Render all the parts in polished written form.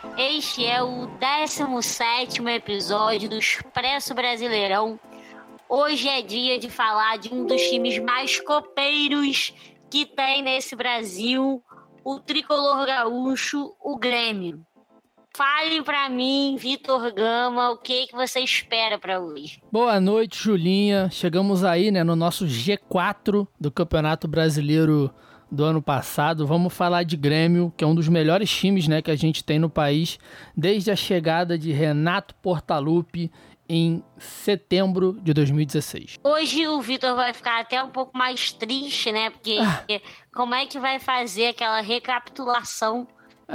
Este é o 17º episódio do Expresso Brasileirão. Hoje é dia de falar de um dos times mais copeiros que tem nesse Brasil, o tricolor gaúcho, o Grêmio. Fale pra mim, Vitor Gama, o que você espera pra hoje? Boa noite, Julinha. Chegamos aí, no nosso G4 do Campeonato Brasileiro do ano passado. Vamos falar de Grêmio, que é um dos melhores times, que a gente tem no país desde a chegada de Renato Portaluppi em setembro de 2016. Hoje o Vitor vai ficar até um pouco mais triste, Porque como é que vai fazer aquela recapitulação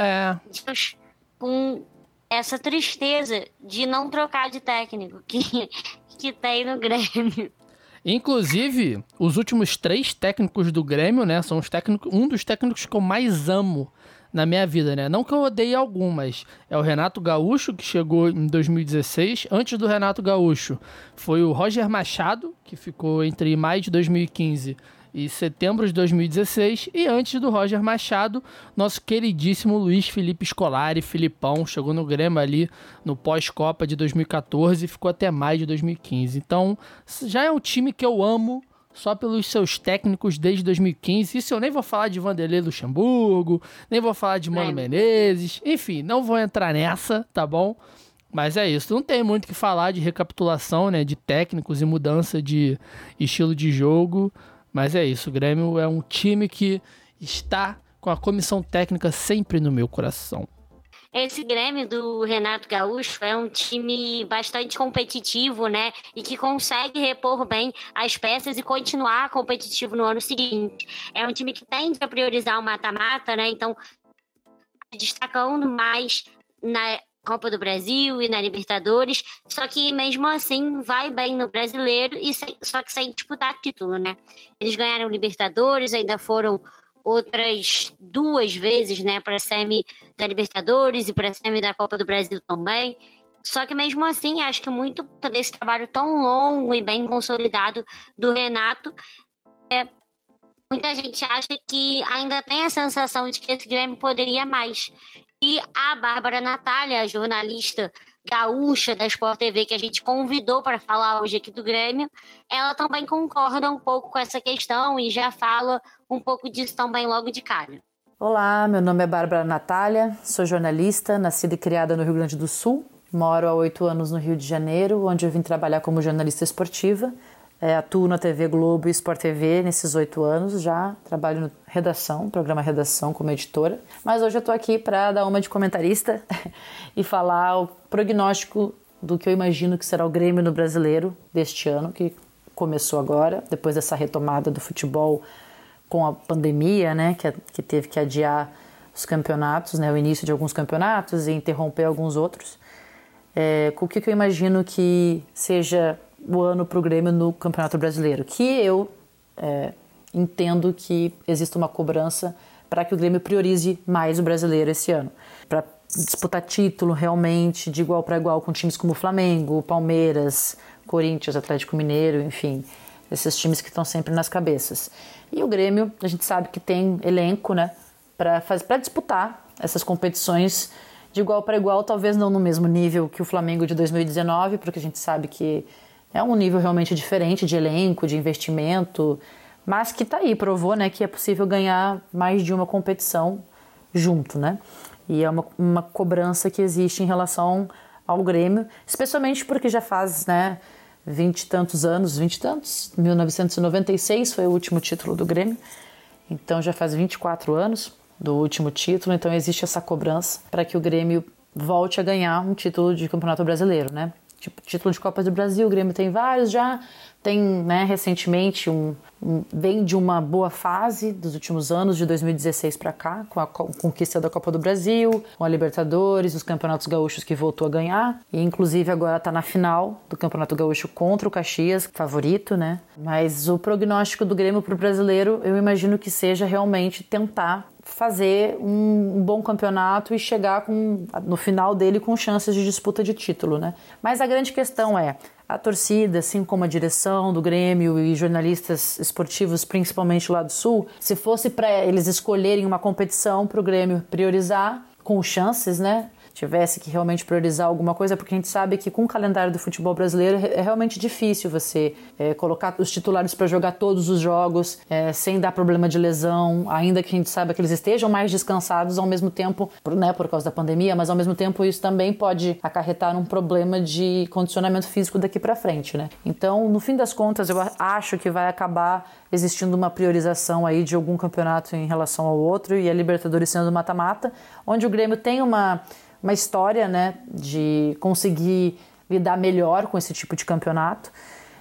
com essa tristeza de não trocar de técnico que tem no Grêmio. Inclusive, os últimos 3 técnicos do Grêmio, são um dos técnicos que eu mais amo na minha vida, Não que eu odeie algum, mas é o Renato Gaúcho, que chegou em 2016. Antes do Renato Gaúcho, foi o Roger Machado, que ficou entre maio de 2015 e setembro de 2016, e antes do Roger Machado, nosso queridíssimo Luiz Felipe Scolari, Filipão, chegou no Grêmio ali no pós-Copa de 2014 e ficou até maio de 2015. Então, já é um time que eu amo só pelos seus técnicos desde 2015. Isso eu nem vou falar de Vanderlei Luxemburgo, nem vou falar de Mano Menezes, enfim, não vou entrar nessa, tá bom? Mas é isso, não tem muito o que falar de recapitulação, de técnicos e mudança de estilo de jogo. Mas é isso, o Grêmio é um time que está com a comissão técnica sempre no meu coração. Esse Grêmio do Renato Gaúcho é um time bastante competitivo, E que consegue repor bem as peças e continuar competitivo no ano seguinte. É um time que tende a priorizar o mata-mata, Então, destacando mais na Copa do Brasil e na Libertadores, só que mesmo assim vai bem no Brasileiro, só que sem disputar título, Eles ganharam Libertadores, ainda foram outras 2 vezes, para a semi da Libertadores e para a semi da Copa do Brasil também. Só que mesmo assim, acho que muito desse trabalho tão longo e bem consolidado do Renato, muita gente acha que ainda tem a sensação de que esse Grêmio poderia mais. E a Bárbara Natália, a jornalista gaúcha da Sport TV, que a gente convidou para falar hoje aqui do Grêmio, ela também concorda um pouco com essa questão e já fala um pouco disso também logo de cara. Olá, meu nome é Bárbara Natália, sou jornalista, nascida e criada no Rio Grande do Sul, moro há 8 anos no Rio de Janeiro, onde eu vim trabalhar como jornalista esportiva. Atuo na TV Globo e Sport TV nesses 8 anos já, trabalho no Redação, programa Redação como editora, mas hoje eu estou aqui para dar uma de comentarista e falar o prognóstico do que eu imagino que será o Grêmio no Brasileiro deste ano, que começou agora, depois dessa retomada do futebol com a pandemia, que teve que adiar os campeonatos, o início de alguns campeonatos e interromper alguns outros. O que eu imagino que seja o ano para o Grêmio no Campeonato Brasileiro, que eu entendo que existe uma cobrança para que o Grêmio priorize mais o brasileiro esse ano, para disputar título realmente de igual para igual com times como Flamengo, Palmeiras, Corinthians, Atlético Mineiro, enfim, esses times que estão sempre nas cabeças. E o Grêmio, a gente sabe que tem elenco, para disputar essas competições de igual para igual, talvez não no mesmo nível que o Flamengo de 2019, porque a gente sabe que é um nível realmente diferente de elenco, de investimento, mas que está aí, provou que é possível ganhar mais de uma competição junto, E é uma cobrança que existe em relação ao Grêmio, especialmente porque já faz 20 e tantos anos, 1996 foi o último título do Grêmio, então já faz 24 anos do último título, então existe essa cobrança para que o Grêmio volte a ganhar um título de Campeonato Brasileiro, Tipo, título de Copa do Brasil, o Grêmio tem vários já, tem recentemente vem de uma boa fase dos últimos anos, de 2016 para cá, com a conquista da Copa do Brasil, com a Libertadores, os Campeonatos Gaúchos que voltou a ganhar, e inclusive agora está na final do Campeonato Gaúcho contra o Caxias, favorito, Mas o prognóstico do Grêmio para o brasileiro, eu imagino que seja realmente tentar fazer um bom campeonato e chegar no final dele com chances de disputa de título, Mas a grande questão é a torcida, assim como a direção do Grêmio e jornalistas esportivos, principalmente lá do Sul, se fosse para eles escolherem uma competição para o Grêmio priorizar, com chances, tivesse que realmente priorizar alguma coisa, porque a gente sabe que com o calendário do futebol brasileiro é realmente difícil você colocar os titulares para jogar todos os jogos sem dar problema de lesão, ainda que a gente saiba que eles estejam mais descansados ao mesmo tempo, né, por causa da pandemia, mas ao mesmo tempo isso também pode acarretar um problema de condicionamento físico daqui para frente, né? Então, no fim das contas, eu acho que vai acabar existindo uma priorização aí de algum campeonato em relação ao outro, e a Libertadores sendo mata-mata, onde o Grêmio tem uma história, né, de conseguir lidar melhor com esse tipo de campeonato.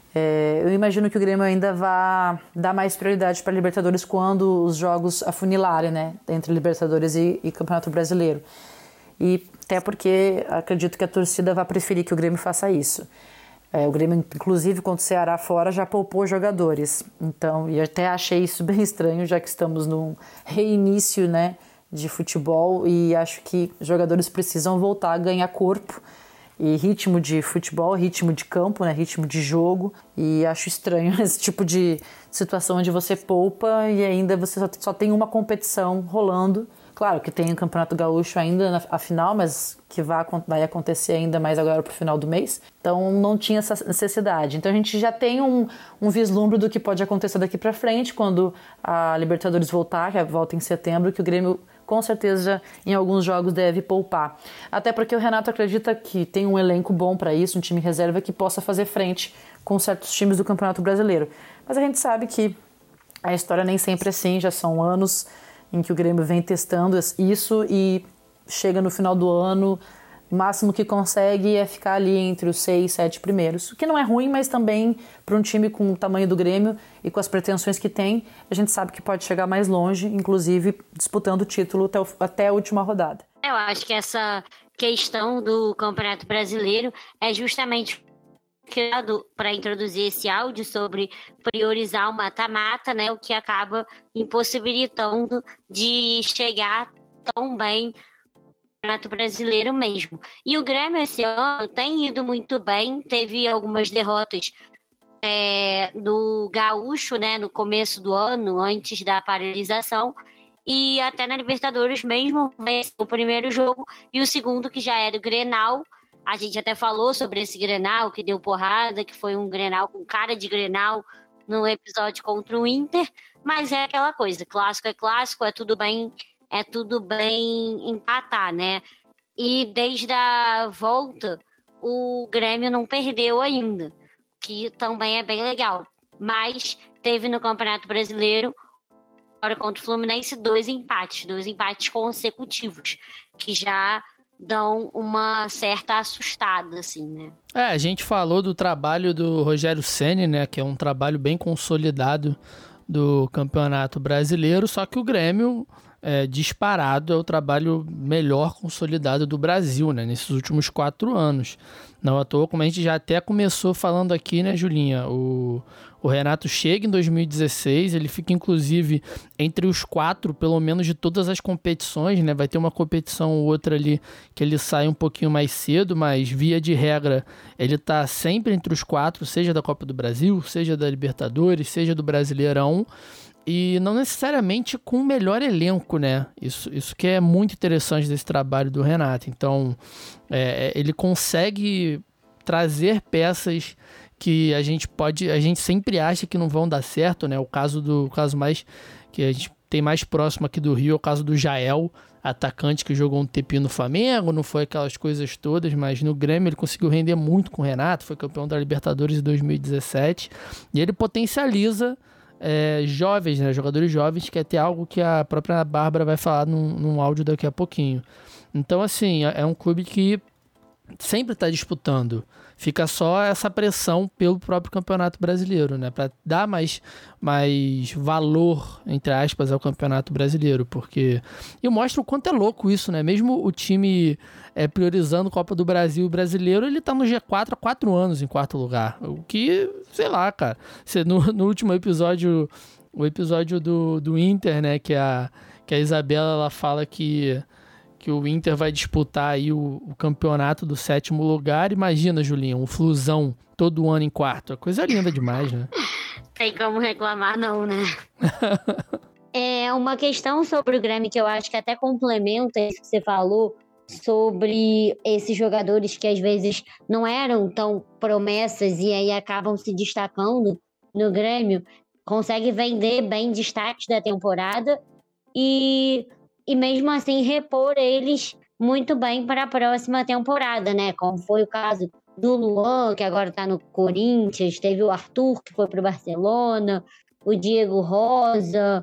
Eu imagino que o Grêmio ainda vai dar mais prioridade para a Libertadores quando os jogos afunilarem, né, entre Libertadores e Campeonato Brasileiro. E até porque acredito que a torcida vai preferir que o Grêmio faça isso. O Grêmio, inclusive, contra o Ceará fora, já poupou jogadores. Então, e até achei isso bem estranho, já que estamos num reinício, né, de futebol, e acho que jogadores precisam voltar a ganhar corpo e ritmo de futebol, ritmo de campo, né, ritmo de jogo, e acho estranho esse tipo de situação onde você poupa e ainda você só tem uma competição rolando. Claro que tem o Campeonato Gaúcho ainda a final, mas que vai acontecer ainda mais agora pro final do mês. Então não tinha essa necessidade. Então a gente já tem um vislumbre do que pode acontecer daqui para frente, quando a Libertadores voltar, que volta em setembro, que o Grêmio com certeza em alguns jogos deve poupar. Até porque o Renato acredita que tem um elenco bom para isso, um time reserva que possa fazer frente com certos times do Campeonato Brasileiro. Mas a gente sabe que a história nem sempre é assim, já são anos em que o Grêmio vem testando isso e chega no final do ano, o máximo que consegue é ficar ali entre os 6, 7 primeiros, o que não é ruim, mas também para um time com o tamanho do Grêmio e com as pretensões que tem, a gente sabe que pode chegar mais longe, inclusive disputando o título até a última rodada. Eu acho que essa questão do Campeonato Brasileiro é justamente criado para introduzir esse áudio sobre priorizar o mata-mata, né, o que acaba impossibilitando de chegar tão bem no Campeonato Brasileiro mesmo. E o Grêmio esse ano tem ido muito bem, teve algumas derrotas do Gaúcho, né, no começo do ano, antes da paralisação, e até na Libertadores mesmo, o primeiro jogo e o segundo, que já é do Grenal. A gente até falou sobre esse Grenal, que deu porrada, que foi um Grenal com cara de Grenal no episódio contra o Inter, mas é aquela coisa, clássico, é tudo bem empatar, né? E desde a volta, o Grêmio não perdeu ainda, que também é bem legal. Mas teve no Campeonato Brasileiro, agora contra o Fluminense, dois empates consecutivos, que já dão uma certa assustada, assim, né? A gente falou do trabalho do Rogério Ceni, né, que é um trabalho bem consolidado do Campeonato Brasileiro, só que o Grêmio, disparado, é o trabalho melhor consolidado do Brasil, né, nesses últimos 4 anos. Não à toa, como a gente já até começou falando aqui, né, Julinha, o Renato chega em 2016, ele fica inclusive entre os 4, pelo menos, de todas as competições, né? Vai ter uma competição ou outra ali que ele sai um pouquinho mais cedo, mas via de regra ele tá sempre entre os 4, seja da Copa do Brasil, seja da Libertadores, seja do Brasileirão, e não necessariamente com o melhor elenco, né? Isso que é muito interessante desse trabalho do Renato. Então, ele consegue trazer peças que a gente sempre acha que não vão dar certo, né? O caso mais que a gente tem mais próximo aqui do Rio é o caso do Jael, atacante que jogou um tempinho no Flamengo, não foi aquelas coisas todas, mas no Grêmio ele conseguiu render muito com o Renato, foi campeão da Libertadores em 2017, e ele potencializa jovens, né? Jogadores jovens, que é até algo que a própria Bárbara vai falar num áudio daqui a pouquinho. Então, assim, é um clube que sempre está disputando. Fica só essa pressão pelo próprio Campeonato Brasileiro, né? Para dar mais valor, entre aspas, ao Campeonato Brasileiro. Porque... E mostra o quanto é louco isso, né? Mesmo o time priorizando Copa do Brasil e Brasileiro, ele tá no G4 há 4 anos em 4º lugar. O que, sei lá, cara. No último episódio, o episódio do Inter, né? Que a Isabela, ela fala que o Inter vai disputar aí o campeonato do 7º lugar. Imagina, Julinha, um Flusão todo ano em 4º. É coisa linda demais, né? Tem como reclamar, não, né? É uma questão sobre o Grêmio que eu acho que até complementa isso que você falou sobre esses jogadores que às vezes não eram tão promessas e aí acabam se destacando no Grêmio, consegue vender bem destaques da temporada e mesmo assim repor eles muito bem para a próxima temporada, né? Como foi o caso do Luan, que agora está no Corinthians, teve o Arthur, que foi para o Barcelona, o Diego Rosa,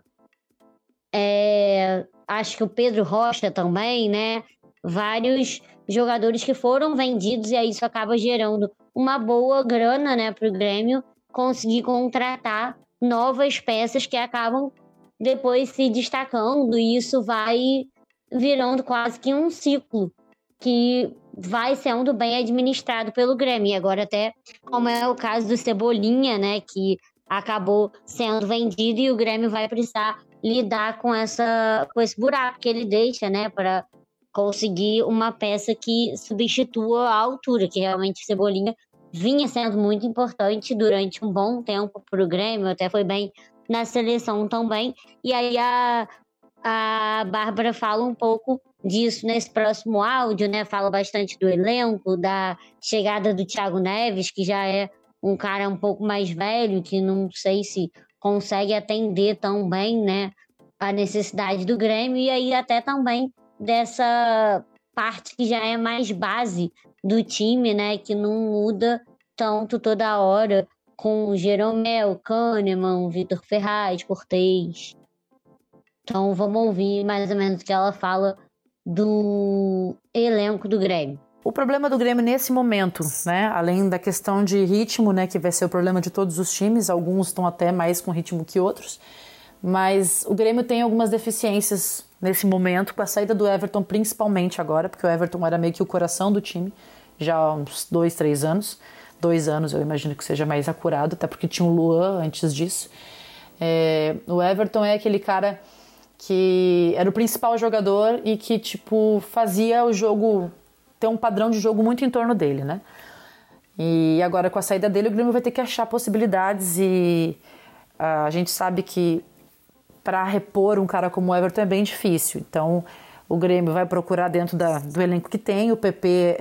acho que o Pedro Rocha também, né? Vários jogadores que foram vendidos e aí isso acaba gerando uma boa grana, né, para o Grêmio conseguir contratar novas peças que acabam depois se destacando e isso vai virando quase que um ciclo que vai sendo bem administrado pelo Grêmio. E agora até, como é o caso do Cebolinha, né, que acabou sendo vendido e o Grêmio vai precisar lidar com esse buraco que ele deixa, né, para conseguir uma peça que substitua a altura, que realmente o Cebolinha vinha sendo muito importante durante um bom tempo para o Grêmio, até foi bem na seleção também. E aí a Bárbara fala um pouco disso nesse próximo áudio, né? Fala bastante do elenco, da chegada do Thiago Neves, que já é um cara um pouco mais velho, que não sei se consegue atender tão bem, né, a necessidade do Grêmio, e aí até também dessa parte que já é mais base do time, né, que não muda tanto toda hora, com Jeromel, Kahneman, Vitor Ferraz, Cortez. Então vamos ouvir mais ou menos o que ela fala do elenco do Grêmio. O problema do Grêmio nesse momento, né, além da questão de ritmo, né, que vai ser o problema de todos os times, alguns estão até mais com ritmo que outros, mas o Grêmio tem algumas deficiências nesse momento, com a saída do Everton principalmente agora, porque o Everton era meio que o coração do time já há uns 2-3 anos. 2 anos eu imagino que seja mais acurado, até porque tinha o Luan antes disso. O Everton é aquele cara que era o principal jogador e que tipo fazia o jogo ter um padrão de jogo muito em torno dele, né? E agora com a saída dele o Grêmio vai ter que achar possibilidades e a gente sabe que para repor um cara como o Everton é bem difícil. Então o Grêmio vai procurar dentro do elenco que tem. O PP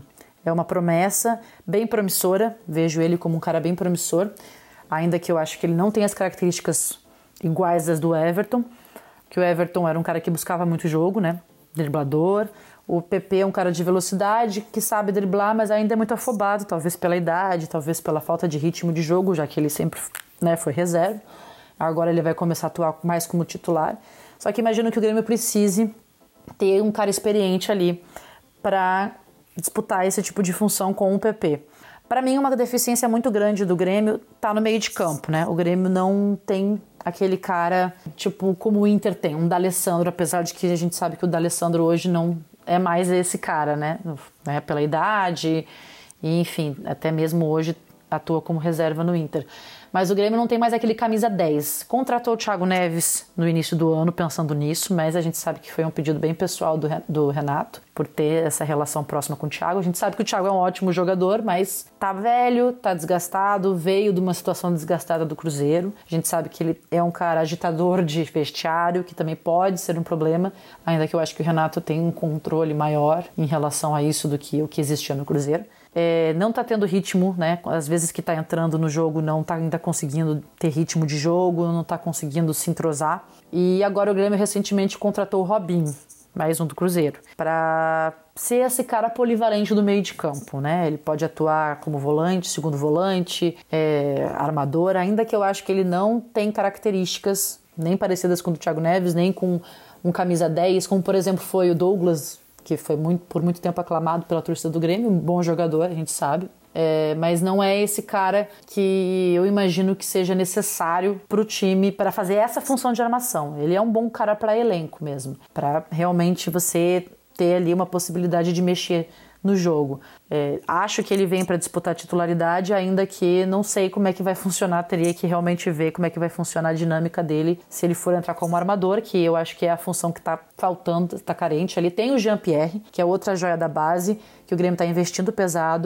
é uma promessa bem promissora, vejo ele como um cara bem promissor, ainda que eu acho que ele não tem as características iguais às do Everton, que o Everton era um cara que buscava muito jogo, né, driblador. O PP é um cara de velocidade, que sabe driblar, mas ainda é muito afobado, talvez pela idade, talvez pela falta de ritmo de jogo, já que ele sempre, né, foi reserva. Agora ele vai começar a atuar mais como titular. Só que imagino que o Grêmio precise ter um cara experiente ali para disputar esse tipo de função com o PP. Para mim, uma deficiência muito grande do Grêmio tá no meio de campo, né? O Grêmio não tem aquele cara, tipo, como o Inter tem, um D'Alessandro, apesar de que a gente sabe que o D'Alessandro hoje não é mais esse cara, né? Pela idade, e, enfim, até mesmo hoje atua como reserva no Inter. Mas o Grêmio não tem mais aquele camisa 10. Contratou o Thiago Neves no início do ano pensando nisso, mas a gente sabe que foi um pedido bem pessoal do Renato, por ter essa relação próxima com o Thiago. A gente sabe que o Thiago é um ótimo jogador, mas tá velho, tá desgastado, veio de uma situação desgastada do Cruzeiro. A gente sabe que ele é um cara agitador de vestiário, que também pode ser um problema, ainda que eu acho que o Renato tem um controle maior em relação a isso do que o que existia no Cruzeiro. Não tá tendo ritmo, né? Às vezes que tá entrando no jogo não tá ainda conseguindo ter ritmo de jogo, não tá conseguindo se entrosar. E agora o Grêmio recentemente contratou o Robinho, mais um do Cruzeiro, para ser esse cara polivalente do meio de campo, né? Ele pode atuar como volante, segundo volante, armador, ainda que eu acho que ele não tem características nem parecidas com o do Thiago Neves, nem com um camisa 10, como por exemplo foi o Douglas, que foi por muito tempo aclamado pela torcida do Grêmio, um bom jogador, a gente sabe. Mas não é esse cara que eu imagino que seja necessário para o time para fazer essa função de armação. Ele é um bom cara para elenco mesmo, para realmente você ter ali uma possibilidade de mexer no jogo. Acho que ele vem para disputar a titularidade, ainda que não sei como é que vai funcionar, teria que realmente ver como é que vai funcionar a dinâmica dele se ele for entrar como armador, que eu acho que é a função que está faltando, está carente ali. Tem o Jean-Pierre, que é outra joia da base, que o Grêmio está investindo pesado,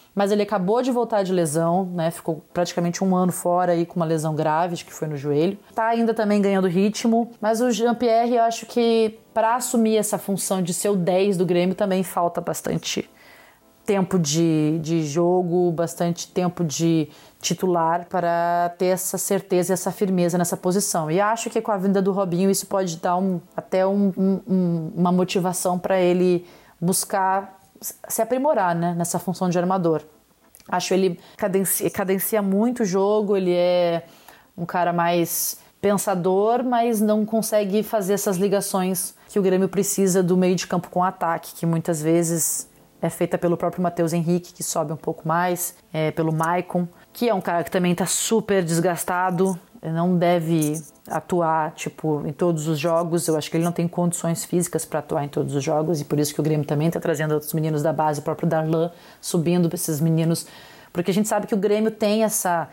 mas ele acabou de voltar de lesão, né? Ficou praticamente 1 ano fora aí com uma lesão grave, acho que foi no joelho. Tá ainda também ganhando ritmo, mas o Jean-Pierre, eu acho que para assumir essa função de ser o 10 do Grêmio também falta bastante tempo de jogo, bastante tempo de titular para ter essa certeza e essa firmeza nessa posição. E acho que com a vinda do Robinho isso pode dar até uma motivação para ele buscar se aprimorar, né, nessa função de armador. Acho ele cadencia muito o jogo, ele é um cara mais pensador, mas não consegue fazer essas ligações que o Grêmio precisa do meio de campo com ataque, que muitas vezes é feita pelo próprio Matheus Henrique, que sobe um pouco mais, pelo Maicon, que é um cara que também está super desgastado, não deve atuar em todos os jogos. Eu acho que ele não tem condições físicas para atuar em todos os jogos, e por isso que o Grêmio também está trazendo outros meninos da base, o próprio Darlan subindo para esses meninos, porque a gente sabe que o Grêmio tem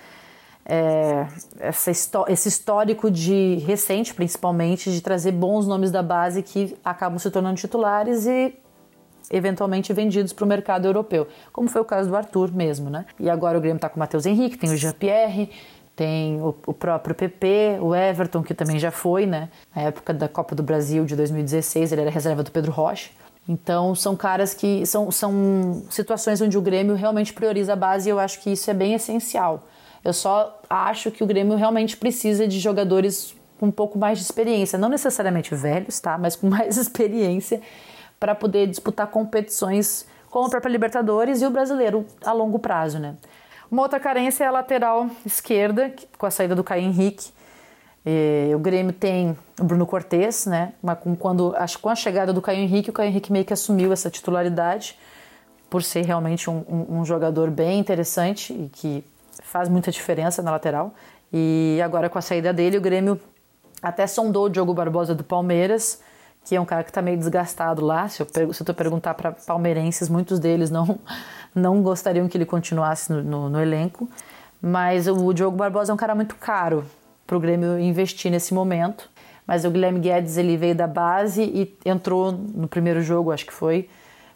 esse histórico recente, principalmente, de trazer bons nomes da base que acabam se tornando titulares e eventualmente vendidos para o mercado europeu, como foi o caso do Arthur mesmo, né? E agora o Grêmio está com o Matheus Henrique, tem o Jean-Pierre, tem o próprio PP, o Everton, que também já foi, né? Na época da Copa do Brasil de 2016, ele era reserva do Pedro Rocha. Então são caras que são situações onde o Grêmio realmente prioriza a base, e eu acho que isso é bem essencial. Eu só acho que o Grêmio realmente precisa de jogadores com um pouco mais de experiência, não necessariamente velhos, tá? Mas com mais experiência, para poder disputar competições como a própria Libertadores e o Brasileiro a longo prazo, né? Uma outra carência é a lateral esquerda, com a saída do Caio Henrique. O Grêmio tem o Bruno Cortez, né? Mas com a chegada do Caio Henrique meio que assumiu essa titularidade, por ser realmente um jogador bem interessante e que faz muita diferença na lateral. E agora com a saída dele, o Grêmio até sondou o Diogo Barbosa do Palmeiras, que é um cara que está meio desgastado lá. Se tu perguntar para palmeirenses, muitos deles não gostariam que ele continuasse no elenco. Mas o Diogo Barbosa é um cara muito caro para o Grêmio investir nesse momento. Mas o Guilherme Guedes, ele veio da base e entrou no primeiro jogo, acho que foi,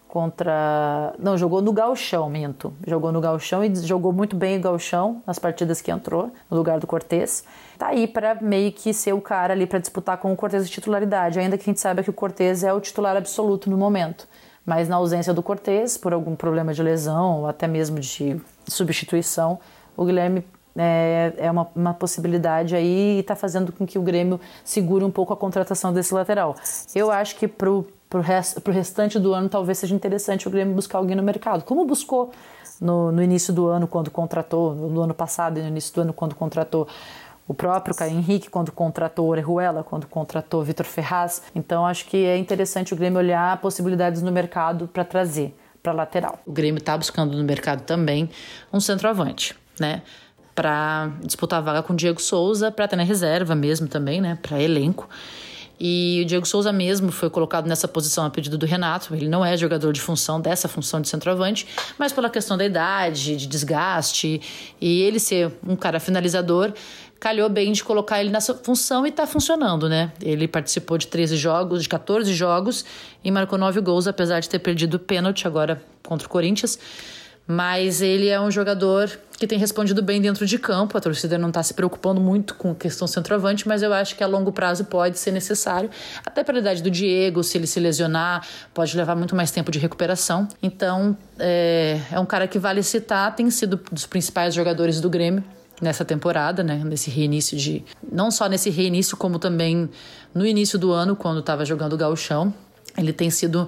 jogou no Gauchão, minto. Jogou no Gauchão e jogou muito bem o Gauchão nas partidas que entrou, no lugar do Cortez. Tá aí para meio que ser o cara ali para disputar com o Cortez de titularidade, ainda que a gente saiba que o Cortez é o titular absoluto no momento. Mas na ausência do Cortez, por algum problema de lesão ou até mesmo de substituição, o Guilherme é uma possibilidade aí e tá fazendo com que o Grêmio segure um pouco a contratação desse lateral. Eu acho que pro restante do ano talvez seja interessante o Grêmio buscar alguém no mercado, como buscou no início do ano quando contratou, no ano passado e no início do ano quando contratou o próprio Caio Henrique, quando contratou Orejuela, quando contratou Vitor Ferraz. Então acho que é interessante o Grêmio olhar possibilidades no mercado para trazer para lateral. O Grêmio está buscando no mercado também um centroavante, né? Para disputar a vaga com o Diego Souza, para ter na reserva mesmo também, né? Para elenco. E o Diego Souza mesmo foi colocado nessa posição a pedido do Renato. Ele não é jogador dessa função de centroavante, mas pela questão da idade, de desgaste, e ele ser um cara finalizador, calhou bem de colocar ele nessa função e tá funcionando, né? Ele participou de 14 jogos e marcou 9 gols, apesar de ter perdido o pênalti agora contra o Corinthians. Mas ele é um jogador que tem respondido bem dentro de campo. A torcida não está se preocupando muito com a questão centroavante, mas eu acho que a longo prazo pode ser necessário. Até pela idade do Diego, se ele se lesionar, pode levar muito mais tempo de recuperação. Então, é um cara que vale citar, tem sido dos principais jogadores do Grêmio nessa temporada, né? Nesse reinício não só nesse reinício, como também no início do ano, quando estava jogando o Gauchão. Ele tem sido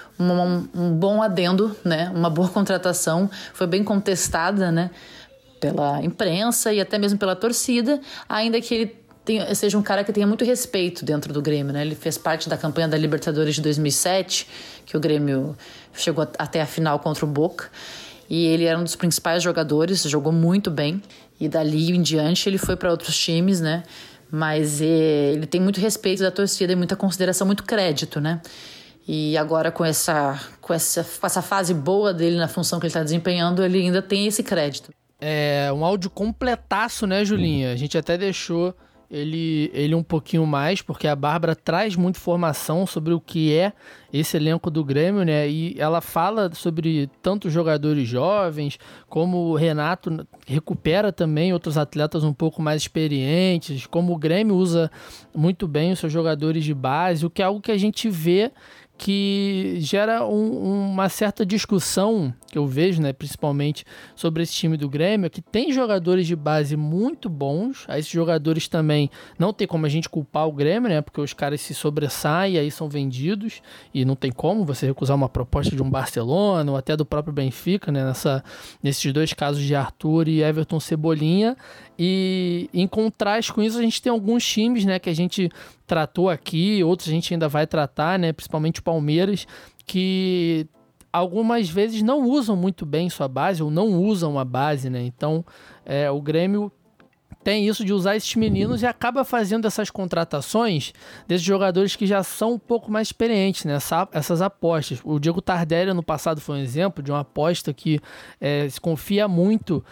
um bom adendo, né? Uma boa contratação, foi bem contestada, né? Pela imprensa e até mesmo pela torcida, ainda que ele seja um cara que tenha muito respeito dentro do Grêmio, né? Ele fez parte da campanha da Libertadores de 2007, que o Grêmio chegou até a final contra o Boca, e ele era um dos principais jogadores, jogou muito bem, e dali em diante ele foi para outros times, né? Mas ele tem muito respeito da torcida e muita consideração, muito crédito, né? E agora com essa fase boa dele na função que ele está desempenhando, ele ainda tem esse crédito. É um áudio completaço, né, Julinha? A gente até deixou ele um pouquinho mais, porque a Bárbara traz muita informação sobre o que é esse elenco do Grêmio, né? E ela fala sobre tanto jogadores jovens, como o Renato recupera também outros atletas um pouco mais experientes, como o Grêmio usa muito bem os seus jogadores de base, o que é algo que a gente vê que gera uma certa discussão que eu vejo, né, principalmente sobre esse time do Grêmio, que tem jogadores de base muito bons. Esses jogadores também não tem como a gente culpar o Grêmio, né, porque os caras se sobressaem e aí são vendidos e não tem como você recusar uma proposta de um Barcelona ou até do próprio Benfica, né, nesses dois casos de Arthur e Everton Cebolinha. E em contraste com isso, a gente tem alguns times, né, que a gente tratou aqui, outros a gente ainda vai tratar, né, principalmente o Palmeiras, que algumas vezes não usam muito bem sua base ou não usam a base, né? Então, o Grêmio tem isso de usar esses meninos e acaba fazendo essas contratações desses jogadores que já são um pouco mais experientes, né? Essas apostas. O Diego Tardelli no passado foi um exemplo de uma aposta que se confia muito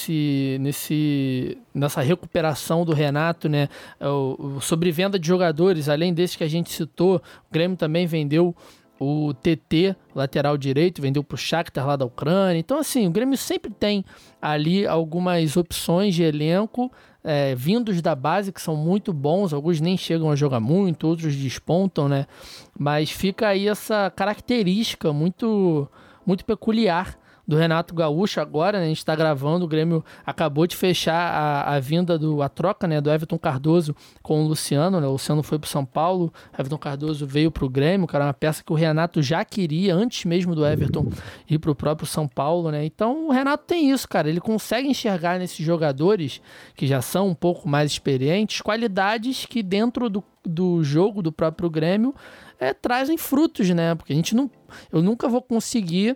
nessa recuperação do Renato, né? Sobre venda de jogadores, além desses que a gente citou, o Grêmio também vendeu o TT, lateral direito, vendeu para o Shakhtar lá da Ucrânia. Então, assim, o Grêmio sempre tem ali algumas opções de elenco vindos da base que são muito bons. Alguns nem chegam a jogar muito, outros despontam, né? Mas fica aí essa característica muito, muito peculiar do Renato Gaúcho agora, né? A gente está gravando, o Grêmio acabou de fechar a vinda a troca, né, do Everton Cardoso com o Luciano, né? O Luciano foi para o São Paulo, o Everton Cardoso veio para o Grêmio, que era uma peça que o Renato já queria antes mesmo do Everton ir para o próprio São Paulo, né? Então o Renato tem isso, cara, ele consegue enxergar nesses jogadores que já são um pouco mais experientes, qualidades que dentro do jogo do próprio Grêmio trazem frutos, né? Porque eu nunca vou conseguir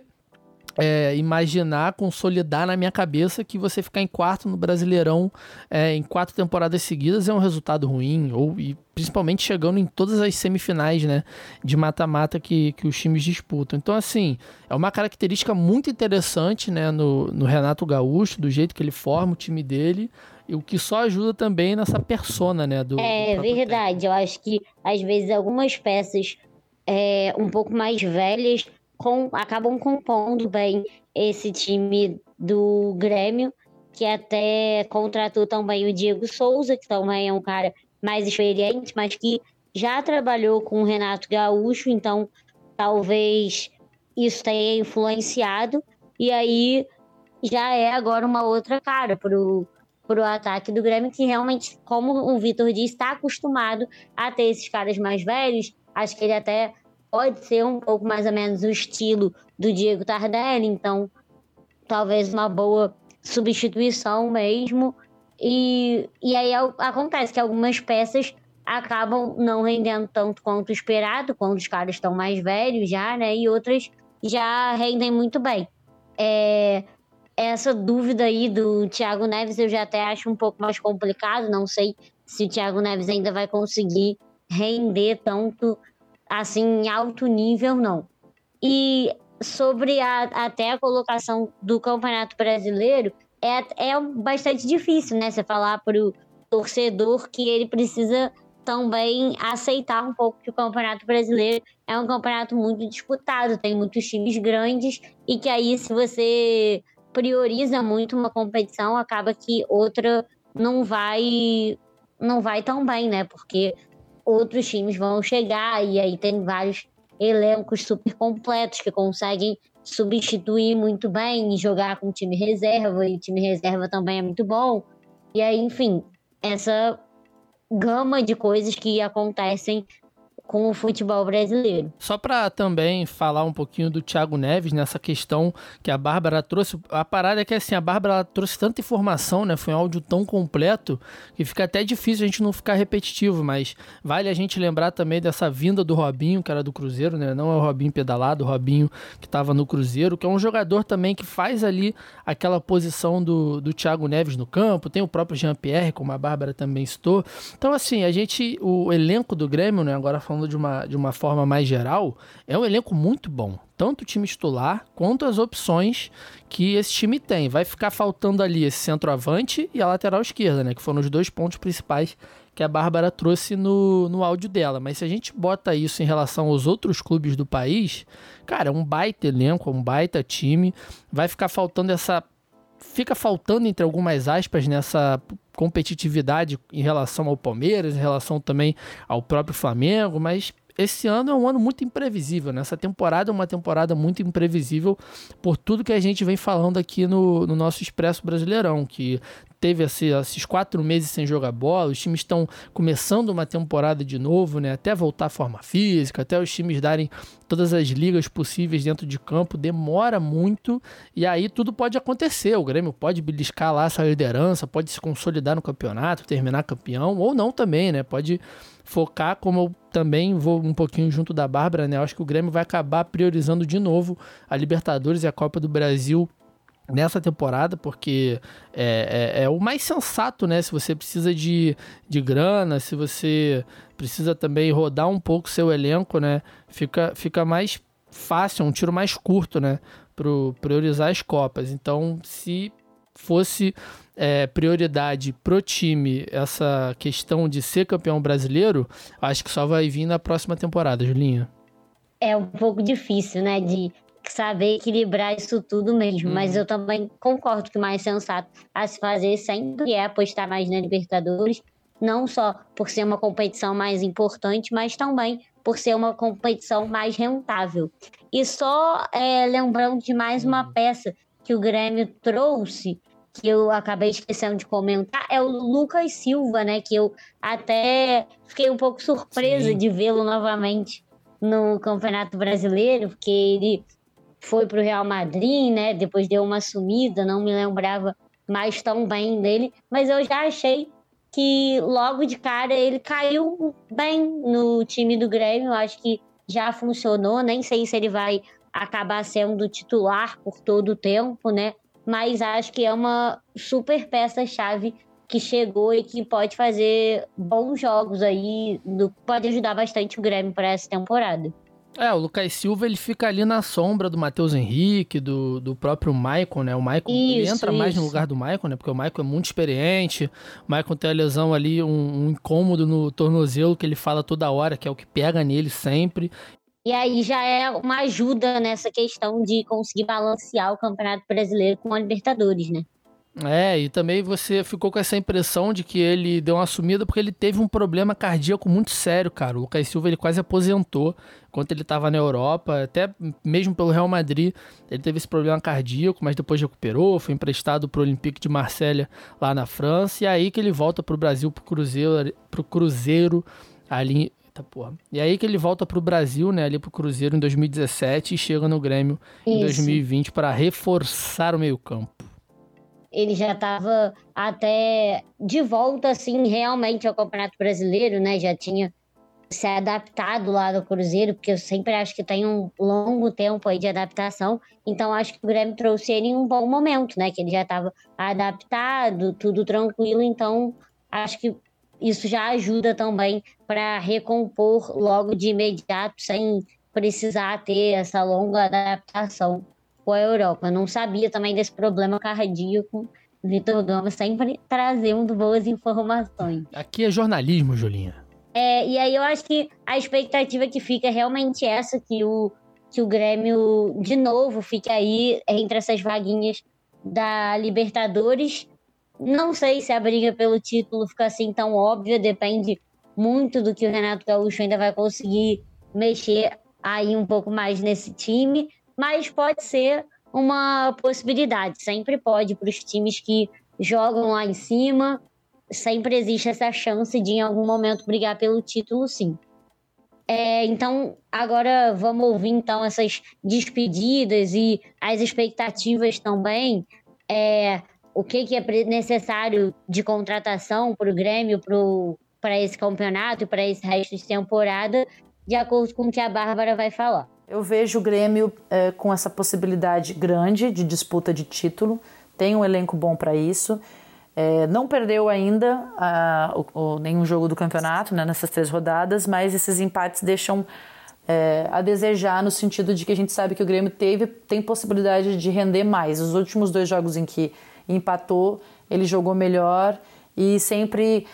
imaginar, consolidar na minha cabeça que você ficar em quarto no Brasileirão em 4 temporadas seguidas é um resultado ruim, e principalmente chegando em todas as semifinais, né, de mata-mata que os times disputam. Então, assim, é uma característica muito interessante, né, no Renato Gaúcho, do jeito que ele forma o time dele, e o que só ajuda também nessa persona, né, do verdade, técnico. Eu acho que às vezes algumas peças um pouco mais velhas acabam compondo bem esse time do Grêmio, que até contratou também o Diego Souza, que também é um cara mais experiente, mas que já trabalhou com o Renato Gaúcho, então talvez isso tenha influenciado, e aí já é agora uma outra cara pro ataque do Grêmio, que realmente, como o Vitor disse, está acostumado a ter esses caras mais velhos. Acho que ele até pode ser um pouco mais ou menos o estilo do Diego Tardelli, então talvez uma boa substituição mesmo. E aí acontece que algumas peças acabam não rendendo tanto quanto esperado, quando os caras estão mais velhos já, né? E outras já rendem muito bem. Essa dúvida aí do Thiago Neves eu já até acho um pouco mais complicado, não sei se o Thiago Neves ainda vai conseguir render tanto assim, em alto nível, não. E sobre até a colocação do Campeonato Brasileiro, é bastante difícil, né? Você falar para o torcedor que ele precisa também aceitar um pouco que o Campeonato Brasileiro é um campeonato muito disputado, tem muitos times grandes, e que aí, se você prioriza muito uma competição, acaba que outra não vai tão bem, né? Porque outros times vão chegar e aí tem vários elencos super completos que conseguem substituir muito bem e jogar com o time reserva, e o time reserva também é muito bom. E aí, enfim, essa gama de coisas que acontecem com o futebol brasileiro. Só para também falar um pouquinho do Thiago Neves, nessa questão que a Bárbara trouxe, a parada é que assim, a Bárbara trouxe tanta informação, né, foi um áudio tão completo que fica até difícil a gente não ficar repetitivo, mas vale a gente lembrar também dessa vinda do Robinho, que era do Cruzeiro, né, não é o Robinho pedalado, o Robinho que estava no Cruzeiro, que é um jogador também que faz ali aquela posição do Thiago Neves no campo, tem o próprio Jean-Pierre, como a Bárbara também citou. Então assim, o elenco do Grêmio, né, agora falando falando de uma forma mais geral, é um elenco muito bom. Tanto o time titular, quanto as opções que esse time tem. Vai ficar faltando ali esse centroavante e a lateral esquerda, né? Que foram os 2 pontos principais que a Bárbara trouxe no áudio dela. Mas se a gente bota isso em relação aos outros clubes do país, cara, é um baita elenco, é um baita time. Vai ficar faltando Fica faltando, entre algumas aspas, nessa competitividade em relação ao Palmeiras, em relação também ao próprio Flamengo, mas esse ano é um ano muito imprevisível, né? Essa temporada é uma temporada muito imprevisível por tudo que a gente vem falando aqui no nosso Expresso Brasileirão, que teve esses 4 meses sem jogar bola, os times estão começando uma temporada de novo, né? Até voltar à forma física, até os times darem todas as ligas possíveis dentro de campo, demora muito e aí tudo pode acontecer. O Grêmio pode beliscar lá essa liderança, pode se consolidar no campeonato, terminar campeão, ou não também, né? Pode focar, como eu também vou um pouquinho junto da Bárbara, né? Eu acho que o Grêmio vai acabar priorizando de novo a Libertadores e a Copa do Brasil nessa temporada, porque é o mais sensato, né? Se você precisa de grana, se você precisa também rodar um pouco seu elenco, né? Fica mais fácil, um tiro mais curto, né? Priorizar as Copas. Então, se fosse prioridade pro time essa questão de ser campeão brasileiro, acho que só vai vir na próxima temporada, Julinha. É um pouco difícil, né, de saber equilibrar isso tudo mesmo, mas eu também concordo que o mais sensato a se fazer sempre é apostar mais na Libertadores, não só por ser uma competição mais importante, mas também por ser uma competição mais rentável. E só lembrando de mais uma peça que o Grêmio trouxe, que eu acabei esquecendo de comentar, é o Lucas Silva, né? Que eu até fiquei um pouco surpresa de vê-lo novamente no Campeonato Brasileiro, porque ele foi para o Real Madrid, né? Depois deu uma sumida, não me lembrava mais tão bem dele, mas eu já achei que logo de cara ele caiu bem no time do Grêmio, acho que já funcionou, nem sei se ele vai acabar sendo titular por todo o tempo, né? Mas acho que é uma super peça-chave que chegou e que pode fazer bons jogos aí, pode ajudar bastante o Grêmio para essa temporada. O Lucas Silva, ele fica ali na sombra do Matheus Henrique, do próprio Maicon, né? O Maicon, ele entra mais no lugar do Maicon, né? Porque o Maicon é muito experiente, o Maicon tem a lesão ali, um incômodo no tornozelo que ele fala toda hora, que é o que pega nele sempre. E aí já é uma ajuda nessa questão de conseguir balancear o Campeonato Brasileiro com a Libertadores, né? E também você ficou com essa impressão de que ele deu uma sumida porque ele teve um problema cardíaco muito sério, cara. O Lucas Silva, ele quase aposentou enquanto ele estava na Europa, até mesmo pelo Real Madrid, ele teve esse problema cardíaco, mas depois recuperou, foi emprestado pro Olympique de Marselha lá na França, e aí que ele volta pro Brasil, pro Cruzeiro ali. E aí que ele volta pro Brasil, né, ali pro Cruzeiro em 2017 e chega no Grêmio em 2020 para reforçar o meio-campo. Ele já estava até de volta, assim, realmente ao Campeonato Brasileiro, né? Já tinha se adaptado lá no Cruzeiro, porque eu sempre acho que tem um longo tempo aí de adaptação. Então, acho que o Grêmio trouxe ele em um bom momento, né? Que ele já estava adaptado, tudo tranquilo. Então, acho que isso já ajuda também para recompor logo de imediato, sem precisar ter essa longa adaptação com a Europa. Eu não sabia também desse problema cardíaco. Vitor Gama sempre trazendo boas informações. Aqui é jornalismo, Julinha. E aí eu acho que a expectativa que fica é realmente essa, que o Grêmio, de novo, fique aí entre essas vaguinhas da Libertadores. Não sei se a briga pelo título fica assim tão óbvia, depende muito do que o Renato Gaúcho ainda vai conseguir mexer aí um pouco mais nesse time, mas pode ser uma possibilidade, sempre pode para os times que jogam lá em cima, sempre existe essa chance de em algum momento brigar pelo título, sim. Então, agora vamos ouvir então essas despedidas e as expectativas também, o que é necessário de contratação para o Grêmio, para esse campeonato e para esse resto de temporada, de acordo com o que a Bárbara vai falar. Eu vejo o Grêmio com essa possibilidade grande de disputa de título, tem um elenco bom para isso. Não perdeu ainda nenhum jogo do campeonato, né, nessas 3 rodadas, mas esses empates deixam a desejar, no sentido de que a gente sabe que o Grêmio tem possibilidade de render mais. Os últimos 2 jogos em que empatou, ele jogou melhor e sempre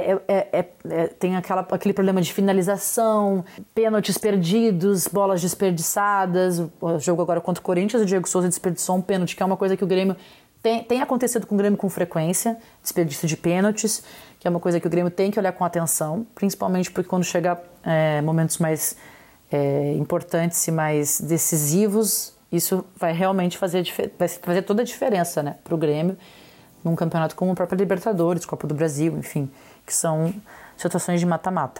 tem aquele problema de finalização, pênaltis perdidos, bolas desperdiçadas. O jogo agora contra o Corinthians, o Diego Souza desperdiçou um pênalti, que é uma coisa que o Grêmio tem acontecido com o Grêmio com frequência, desperdício de pênaltis, que é uma coisa que o Grêmio tem que olhar com atenção, principalmente porque quando chegar momentos mais importantes e mais decisivos, isso vai realmente fazer toda a diferença, né, para o Grêmio, num campeonato como o próprio Libertadores, Copa do Brasil, enfim, que são situações de mata-mata.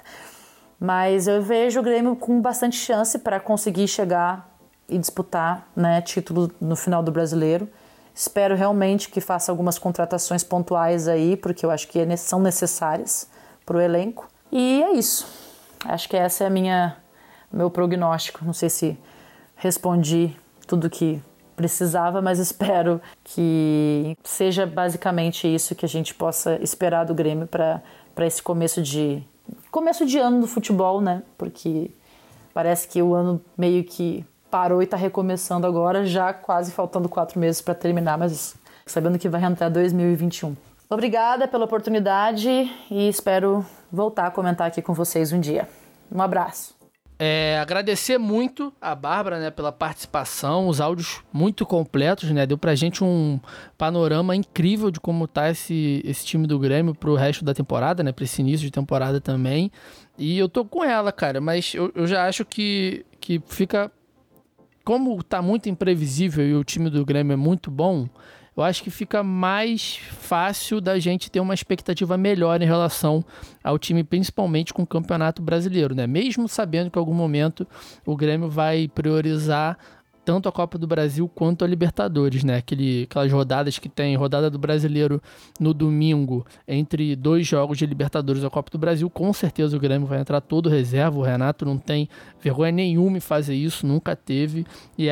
Mas eu vejo o Grêmio com bastante chance para conseguir chegar e disputar, né, título no final do Brasileiro. Espero realmente que faça algumas contratações pontuais aí, porque eu acho que são necessárias para o elenco. E é isso. Acho que esse é meu prognóstico. Não sei se respondi tudo que precisava, mas espero que seja basicamente isso que a gente possa esperar do Grêmio para esse começo de ano do futebol, né? Porque parece que o ano meio que parou e está recomeçando agora, já quase faltando 4 meses para terminar, mas sabendo que vai entrar 2021. Obrigada pela oportunidade e espero voltar a comentar aqui com vocês um dia. Um abraço. Agradecer muito a Bárbara, né, pela participação, os áudios muito completos, né, deu pra gente um panorama incrível de como tá esse time do Grêmio pro resto da temporada, né, pra esse início de temporada também, e eu tô com ela, cara, mas eu já acho que fica, como tá muito imprevisível e o time do Grêmio é muito bom, eu acho que fica mais fácil da gente ter uma expectativa melhor em relação ao time, principalmente com o Campeonato Brasileiro, né? Mesmo sabendo que em algum momento o Grêmio vai priorizar tanto a Copa do Brasil quanto a Libertadores, né? Aquelas rodadas que tem, rodada do Brasileiro no domingo, entre 2 jogos de Libertadores da Copa do Brasil, com certeza o Grêmio vai entrar todo reserva, o Renato não tem vergonha nenhuma em fazer isso, nunca teve, e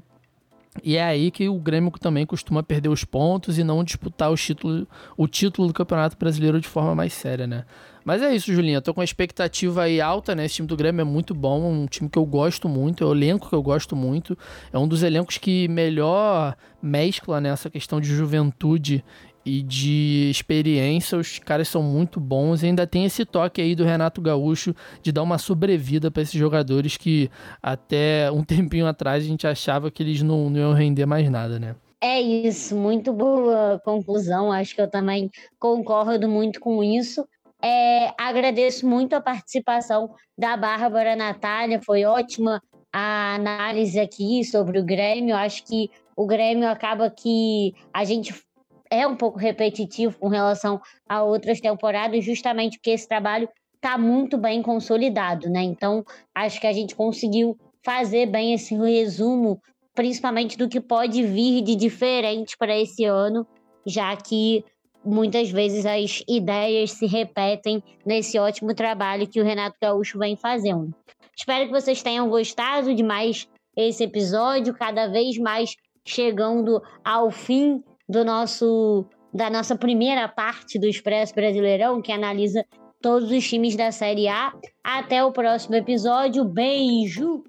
é aí que o Grêmio também costuma perder os pontos e não disputar o título do Campeonato Brasileiro de forma mais séria, né? Mas é isso, Julinha. Tô com a expectativa aí alta, né? Esse time do Grêmio é muito bom, um time que eu gosto muito, é um elenco que eu gosto muito. É um dos elencos que melhor mescla, né, essa questão de juventude e de experiência. Os caras são muito bons e ainda tem esse toque aí do Renato Gaúcho de dar uma sobrevida para esses jogadores que até um tempinho atrás a gente achava que eles não iam render mais nada, né? É isso, muito boa conclusão, acho que eu também concordo muito com isso. Agradeço muito a participação da Bárbara Natália, foi ótima a análise aqui sobre o Grêmio. Acho que o Grêmio acaba que a gente é um pouco repetitivo com relação a outras temporadas, justamente porque esse trabalho está muito bem consolidado, né? Então, acho que a gente conseguiu fazer bem esse resumo, principalmente do que pode vir de diferente para esse ano, já que muitas vezes as ideias se repetem nesse ótimo trabalho que o Renato Gaúcho vem fazendo. Espero que vocês tenham gostado de mais esse episódio, cada vez mais chegando ao fim da nossa primeira parte do Expresso Brasileirão, que analisa todos os times da Série A. Até o próximo episódio. Beijo!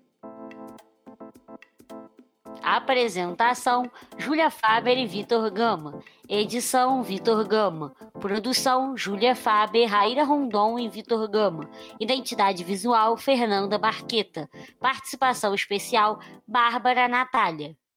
Apresentação: Júlia Faber e Vitor Gama. Edição: Vitor Gama. Produção: Júlia Faber, Raíra Rondon e Vitor Gama. Identidade visual: Fernanda Barqueta. Participação especial: Bárbara Natália.